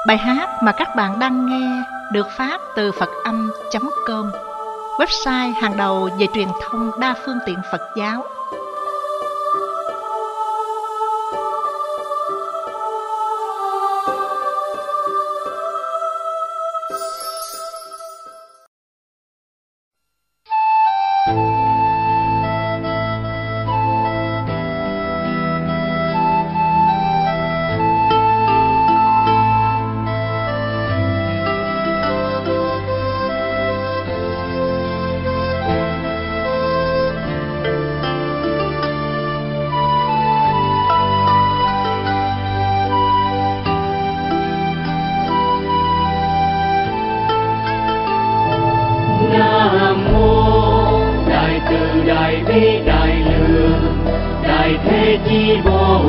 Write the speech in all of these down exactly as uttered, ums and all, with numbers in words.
Bài hát mà các bạn đang nghe được phát từ phật âm chấm com, website hàng đầu về truyền thông đa phương tiện Phật giáo. Đại bi đại lượng đại thế chí Bồ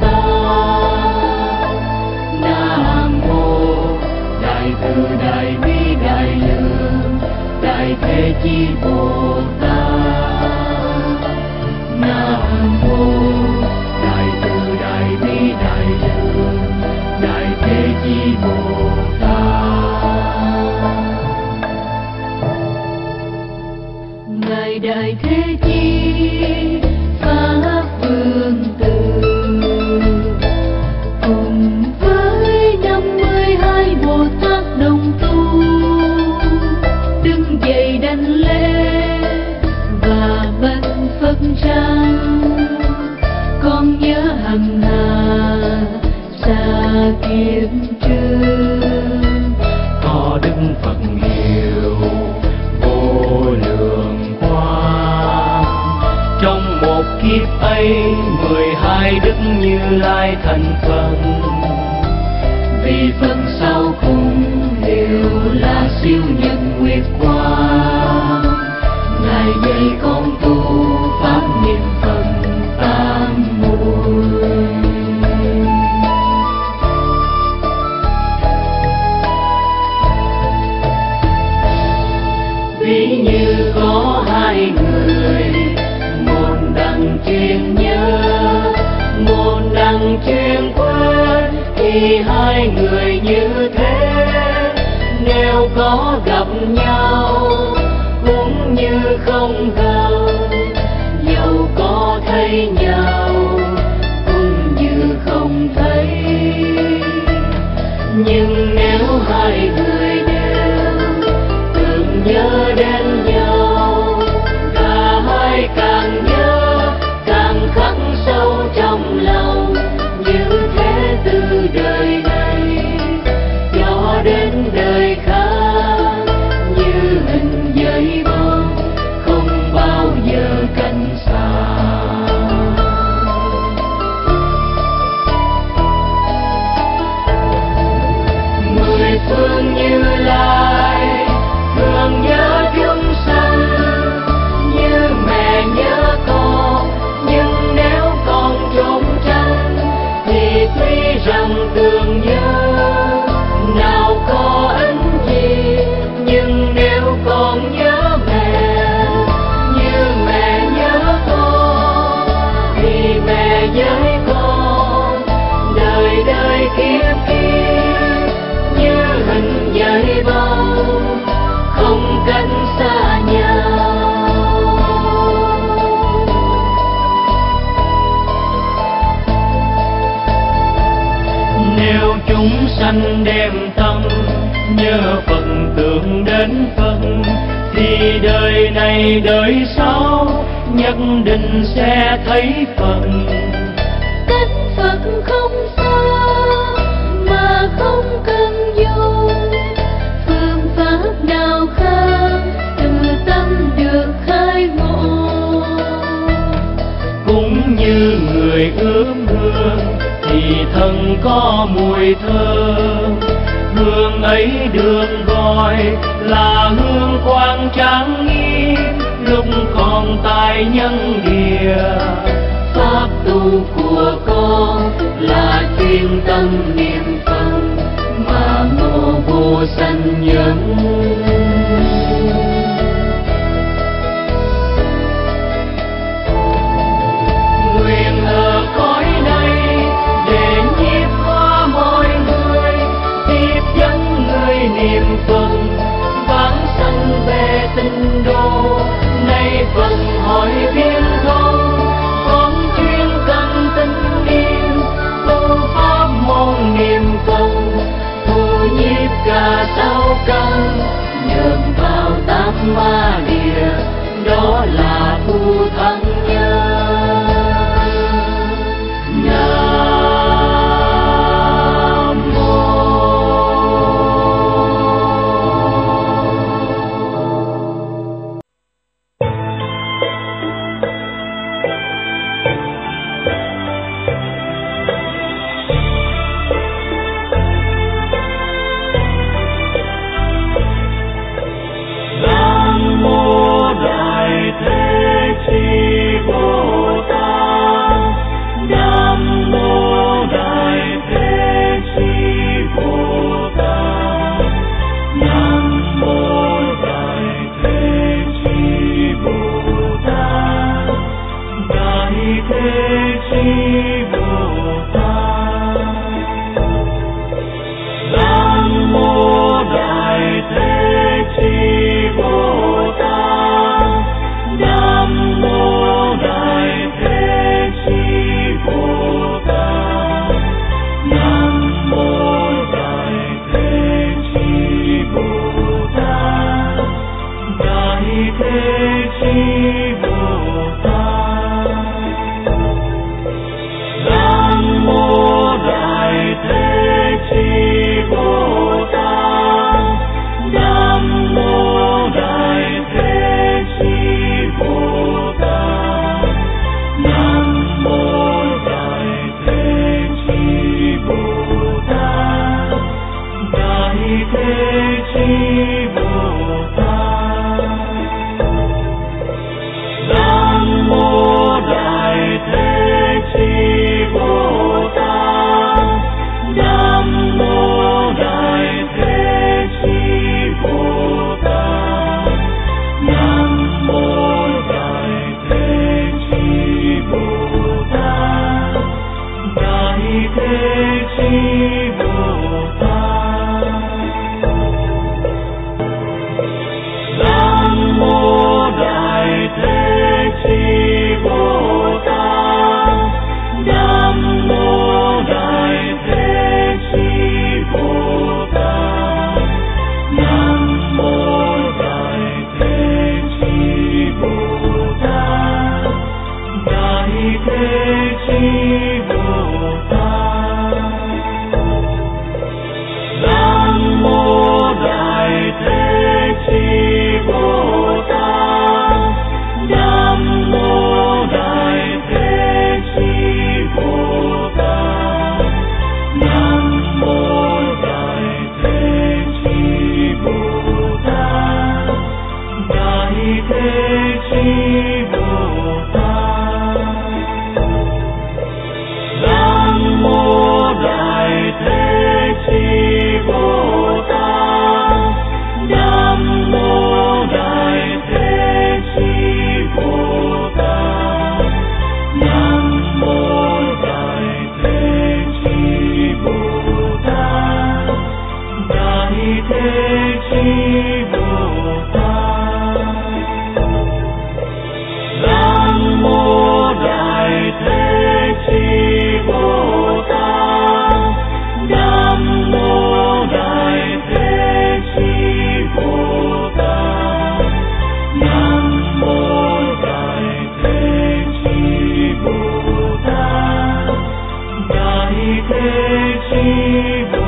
Tát. Nam mô đại từ đại bi đại lượng đại thế chí Bồ Tát. Nam mô đại từ đại bi đại lượng đại thế chí Bồ Tát. Ngài đại thế chí pháp vương tử cùng với năm mươi hai Bồ Tát đồng tu đứng dậy đảnh lễ và bạch Phật rằng: con nhớ hằng hà xa kiếp trước có Đức Phật hiệu vô lượng quang. Trong một kiếp ấy mười hai Đức Như Lai thành Phật, vì Phật sau cùng hiệu là siêu nhật nguyệt quang. Ngài dạy con tu pháp niệm Phật tam muội. Ví như có hai người, một đặng chuyên nhớ, một đặng chuyên quên, thì hai người như thế nếu có gặp nhau cũng như không gặp, dẫu có thấy nhau cũng như không thấy. Nhưng nếu hai người đều tưởng nhớ đến nhau, cả hai càng nhớ càng khắc sâu trong lòng. Như thế từ đời này cho đến đời khác, như hình dây bông không bao giờ cách xa. Mười phương Như Lai thương nhớ chúng sanh như mẹ nhớ con, nhưng nếu con trốn tránh thì tuy rằng thương nhớ nào có ích gì. Nhưng nếu con nhớ mẹ như mẹ nhớ con, thì mẹ với con đời đời kiếp kiếp như hình dây bông không cách xa nhau. Nếu chúng sanh đem tâm nhớ Phật tưởng đến Phật, thì đời này đời sau nhất định sẽ thấy Phật. Cách Phật không xa mà không cần dùng phương pháp nào khác, từ tâm được khai ngộ. Cũng như người ướm hương thì thân có mùi thơm, hương ấy được gọi là hương quang trang nghiêm lúc còn tại nhân địa. Pháp tu của con là chuyên tâm niệm Phật mà ngộ vô sanh nhân. Nguyện ở cõi này để nhiếp hóa mọi người, tiếp Đại Thế Chí Bồ